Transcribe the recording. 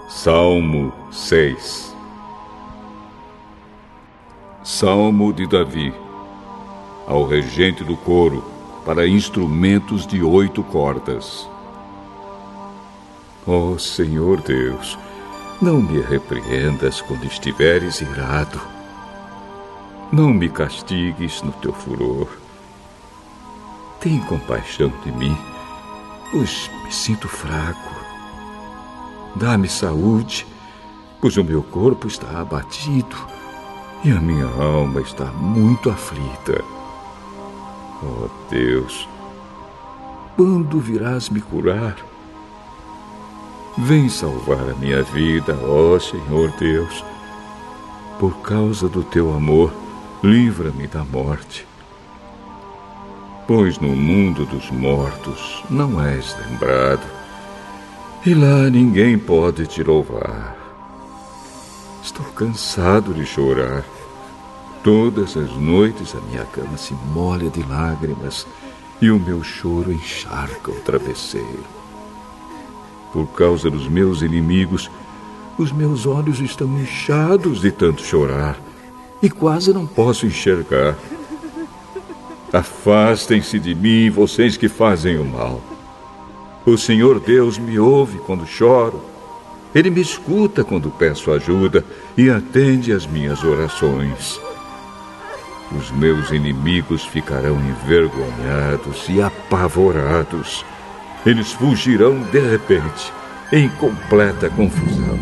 Salmo 6. Salmo de Davi, ao regente do coro, para instrumentos de 8 cordas. Ó Senhor Deus, não me repreendas quando estiveres irado. Não me castigues no teu furor. Tem compaixão de mim, pois me sinto fraco. Dá-me saúde, pois o meu corpo está abatido e a minha alma está muito aflita. Ó Deus, quando virás me curar? Vem salvar a minha vida, ó Senhor Deus. Por causa do teu amor, livra-me da morte. Pois no mundo dos mortos não és lembrado, e lá ninguém pode te louvar. Estou cansado de chorar. Todas as noites a minha cama se molha de lágrimas e o meu choro encharca o travesseiro. Por causa dos meus inimigos, os meus olhos estão inchados de tanto chorar e quase não posso enxergar. Afastem-se de mim, vocês que fazem o mal. O Senhor Deus me ouve quando choro. Ele me escuta quando peço ajuda e atende às minhas orações. Os meus inimigos ficarão envergonhados e apavorados. Eles fugirão de repente, em completa confusão.